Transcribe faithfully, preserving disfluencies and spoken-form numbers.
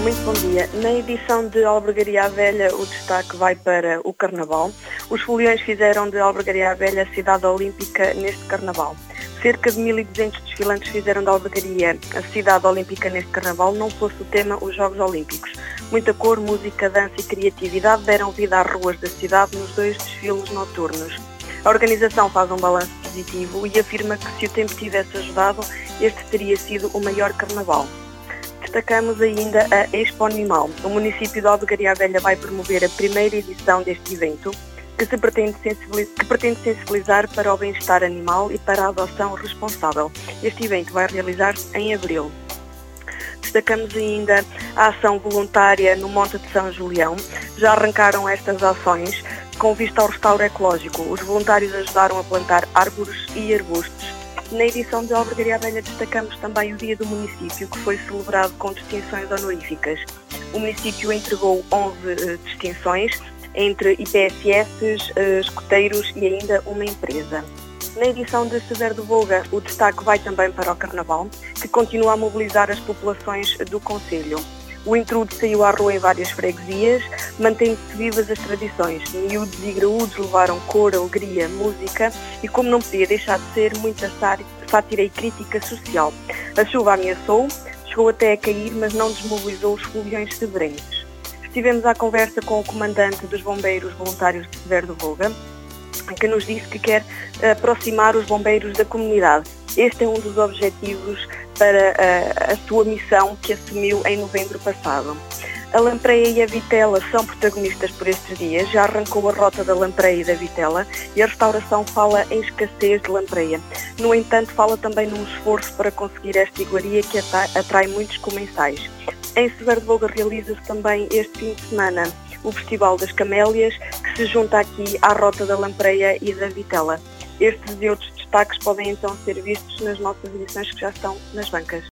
Muito bom dia. Na edição de Albergaria à Velha, o destaque vai para o Carnaval. Os foliões fizeram de Albergaria à Velha a cidade olímpica neste Carnaval. Cerca de mil e duzentos desfilantes fizeram de Albergaria a cidade olímpica neste Carnaval, não fosse o tema os Jogos Olímpicos. Muita cor, música, dança e criatividade deram vida às ruas da cidade nos dois desfiles noturnos. A organização faz um balanço positivo e afirma que se o tempo tivesse ajudado, este teria sido o maior Carnaval. Destacamos ainda a Expo Animal. O município de Albergaria à Velha vai promover a primeira edição deste evento, que, se pretende sensibilizar, que pretende sensibilizar para o bem-estar animal e para a adoção responsável. Este evento vai realizar-se em abril. Destacamos ainda a ação voluntária no Monte de São Julião. Já arrancaram estas ações com vista ao restauro ecológico. Os voluntários ajudaram a plantar árvores e arbustos. Na edição de Albergaria à Velha destacamos também o Dia do Município, que foi celebrado com distinções honoríficas. O município entregou onze uh, distinções, entre I P S S, uh, escoteiros e ainda uma empresa. Na edição de Severo do Voga, o destaque vai também para o Carnaval, que continua a mobilizar as populações do concelho. O intrude saiu à rua em várias freguesias, mantendo-se vivas as tradições. Miúdos e graúdos levaram cor, alegria, música e, como não podia deixar de ser, muita sátira e crítica social. A chuva ameaçou, chegou até a cair, mas não desmobilizou os foliões severenses. Estivemos à conversa com o comandante dos bombeiros voluntários de Severo do Voga, que nos disse que quer aproximar os bombeiros da comunidade. Este é um dos objetivos para a, a sua missão que assumiu em novembro passado. A lampreia e a vitela são protagonistas por estes dias. Já arrancou a rota da lampreia e da vitela e a restauração fala em escassez de lampreia. No entanto, fala também num esforço para conseguir esta iguaria que atrai, atrai muitos comensais. Em Severo do Voga realiza-se também este fim de semana o Festival das Camélias, que se junta aqui à rota da lampreia e da vitela. Estes e outros destaques podem então ser vistos nas nossas edições que já estão nas bancas.